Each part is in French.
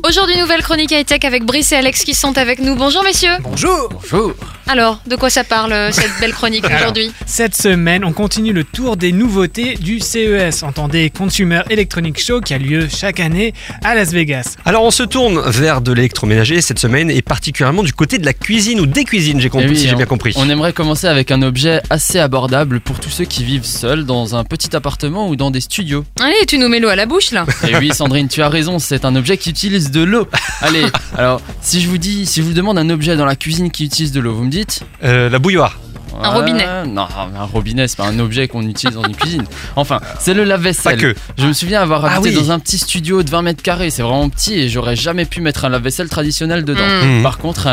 Aujourd'hui, nouvelle chronique high-tech avec Brice et Alex qui sont avec nous. Bonjour messieurs. Bonjour. Bonjour. Alors, de quoi ça parle cette belle chronique aujourd'hui? Cette semaine, on continue le tour des nouveautés du CES, entendez Consumer Electronics Show qui a lieu chaque année à Las Vegas. Alors on se tourne vers de l'électroménager cette semaine et particulièrement du côté de la cuisine ou des cuisines, si j'ai bien compris. On aimerait commencer avec un objet assez abordable pour tous ceux qui vivent seuls dans un petit appartement ou dans des studios. Allez, tu nous mets l'eau à la bouche là. Et oui Sandrine, tu as raison, c'est un objet qui utilise de l'eau. Allez, alors si je vous demande un objet dans la cuisine qui utilise de l'eau, vous me dites la bouilloire. Un robinet. Non, un robinet, c'est pas un objet qu'on utilise dans une cuisine. Enfin, c'est le lave-vaisselle. Pas que. Je me souviens avoir habité oui. dans un petit studio de 20 mètres carrés. C'est vraiment petit et j'aurais jamais pu mettre un lave-vaisselle traditionnel dedans. Par contre,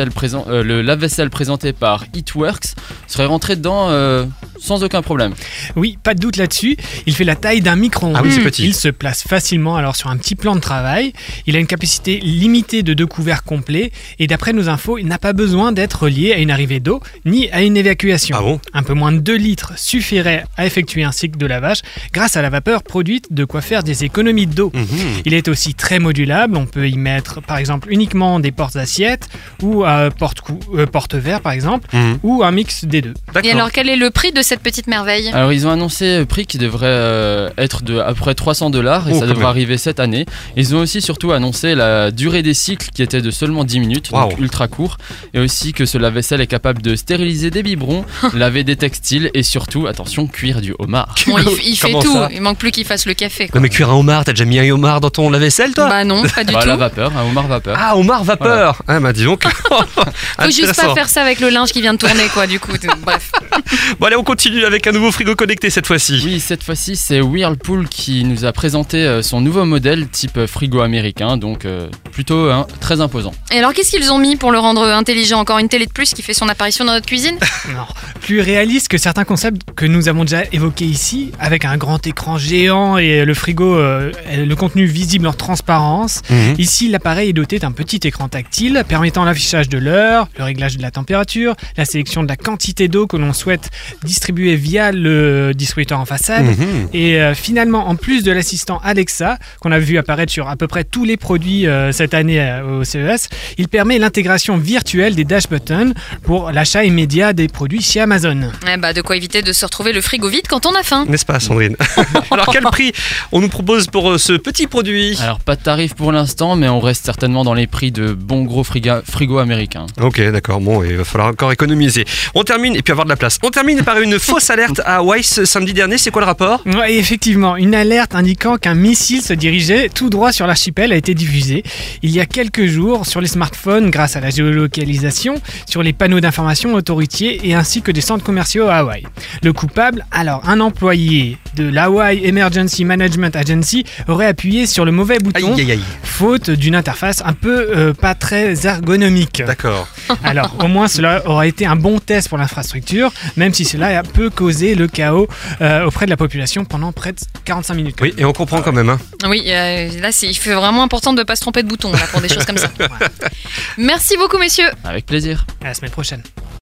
le lave-vaisselle présenté par Heatworks serait rentré dedans sans aucun problème. Oui, pas de doute là-dessus. Il fait la taille d'un micro-ondes. Ah oui, c'est petit. Il se place facilement alors sur un petit plan de travail. Il a une capacité limitée de 2 couverts complets. Et d'après nos infos, il n'a pas besoin d'être relié à une arrivée d'eau ni à une évacuation. Ah bon ? Un peu moins de 2 litres suffirait à effectuer un cycle de lavage grâce à la vapeur produite, de quoi faire des économies d'eau. Il est aussi très modulable. On peut y mettre par exemple uniquement des portes-assiettes ou porte-verre par exemple, ou un mix des deux. Et alors, quel est le prix de cette petite merveille? Alors ils ont annoncé un prix qui devrait être de à peu près $300 et ça devrait arriver cette année. Ils ont aussi surtout annoncé la durée des cycles qui était de seulement 10 minutes, donc ultra court, et aussi que ce lave-vaisselle est capable de stériliser des biberons, laver des textiles et surtout, attention, cuire du homard. Bon, il fait Comment tout, ça il manque plus qu'il fasse le café quoi. Non mais cuire un homard, t'as déjà mis un homard dans ton lave-vaisselle toi ? Bah non, pas du La tout. vapeur, un homard vapeur. Ah, homard vapeur. Ah bah dis donc. Faut juste pas faire ça avec le linge qui vient de tourner quoi du coup. Bref. Bon allez, on continue avec un nouveau frigo connecté cette fois-ci. Oui, cette fois-ci, c'est Whirlpool qui nous a présenté son nouveau modèle type frigo américain, donc plutôt très imposant. Et alors, qu'est-ce qu'ils ont mis pour le rendre intelligent? Encore une télé de plus qui fait son apparition dans notre cuisine? Non, plus réaliste que certains concepts que nous avons déjà évoqués ici, avec un grand écran géant et le frigo, le contenu visible en transparence. Ici, l'appareil est doté d'un petit écran tactile permettant l'affichage de l'heure, le réglage de la température, la sélection de la quantité d'eau que l'on souhaite distribuer via le distributeur en façade. Et finalement, en plus de l'assistant Alexa, qu'on a vu apparaître sur à peu près tous les produits cette année au CES, il permet l'intégration virtuelle des dash buttons pour l'achat immédiat des produits chez Amazon. Eh bah, de quoi éviter de se retrouver le frigo vide quand on a faim. N'est-ce pas Sandrine? Alors quel prix on nous propose pour ce petit produit? Alors pas de tarif pour l'instant, mais on reste certainement dans les prix de bons gros frigo américains. Ok, d'accord, bon, il va falloir encore économiser. On termine, et puis avoir de la place. On termine par une fausse alerte à Hawaï samedi dernier, c'est quoi le rapport? Ouais, effectivement, une alerte indiquant qu'un missile se dirigeait tout droit sur l'archipel a été diffusée il y a quelques jours sur les smartphones grâce à la géolocalisation, sur les panneaux d'information autoroutiers et ainsi que des centres commerciaux à Hawaï. Le coupable, alors un employé de l'Hawaii Emergency Management Agency aurait appuyé sur le mauvais bouton, faute d'une interface un peu pas très ergonomique. D'accord. Alors au moins cela aura été un bon test pour l'infrastructure, même si cela peut causer le chaos auprès de la population pendant près de 45 minutes. Oui, et on comprend quand même. Oui, là il fait vraiment important de ne pas se tromper de bouton là, pour des choses comme ça. Merci beaucoup messieurs. Avec plaisir. À la semaine prochaine.